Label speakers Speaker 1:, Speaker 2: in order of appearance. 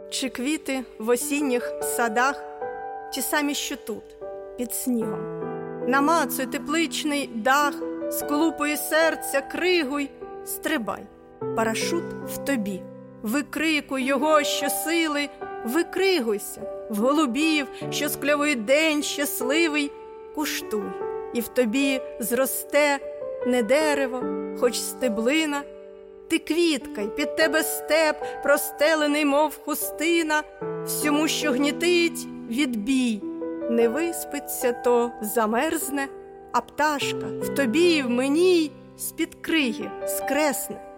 Speaker 1: Чи квіти в осінніх садах, ті самі, що тут, під снігом. Намацуй тепличний дах, сколупуй серця кригуй, стрибай, парашут в тобі, викрикуй його щосили, викригуйся в голубів, що скльовий день щасливий, куштуй, і в тобі зросте не дерево, хоч стеблина. Ти квітка, й під тебе степ, простелений, мов хустина, всьому, що гнітить, відбій. Не виспиться, то замерзне, а пташка в тобі і в мені з-під криги скресне.